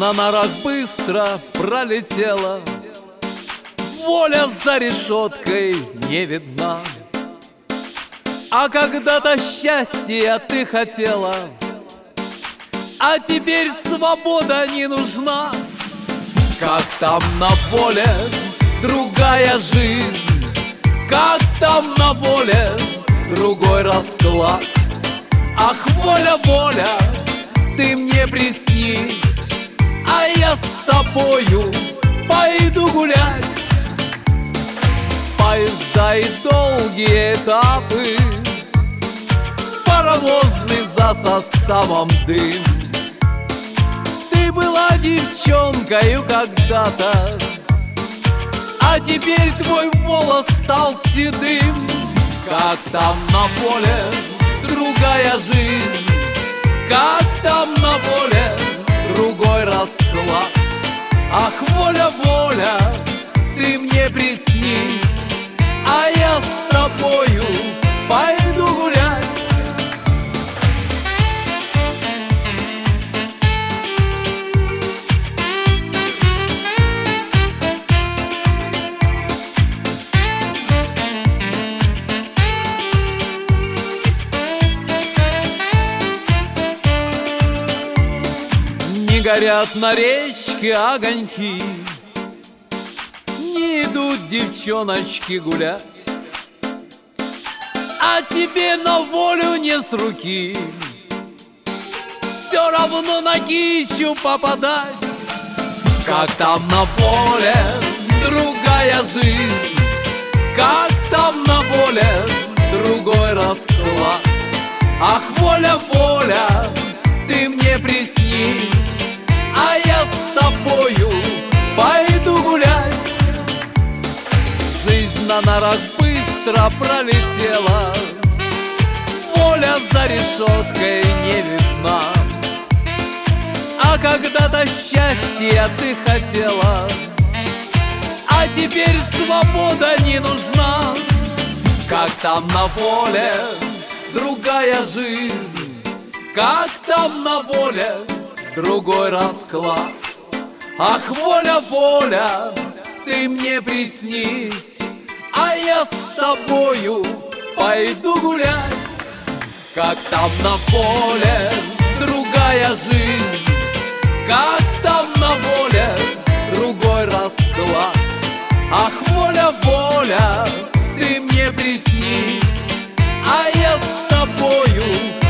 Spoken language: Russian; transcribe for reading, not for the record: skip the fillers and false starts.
на нарах быстро пролетела, воля за решеткой не видна. А когда-то счастья ты хотела, а теперь свобода не нужна. Как там на воле другая жизнь, как там на воле другой расклад. Ах, воля, воля, ты мне приснись, а я с тобою пойду гулять. Поезда и долгие этапы, паровозный за составом дым. Ты была девчонкою когда-то, а теперь твой волос стал седым. Как там на воле другая жизнь, как там на воле другой расклад. Ах, воля, воля, ты мне приснись, а я с тобою пойду гулять. Не горят на речке огоньки, не идут девчоночки гулять, а тебе на волю не с руки, все равно на кищу попадать. Как там на воле другая жизнь, как там на воле другой расклад. Ах, воля, воля, ты мне приснись, а я с тобою пойду гулять. Жизнь на нарах быстро пролетела, воля за решеткой не видна. А когда-то счастья ты хотела, а теперь свобода не нужна. Как там на воле другая жизнь, как там на воле другой расклад. Ах, воля, воля, ты мне приснись, а я с тобою пойду гулять. Как там на воле другая жизнь, как там на воле другой расклад. Ах, воля, воля, ты мне приснись, а я с тобою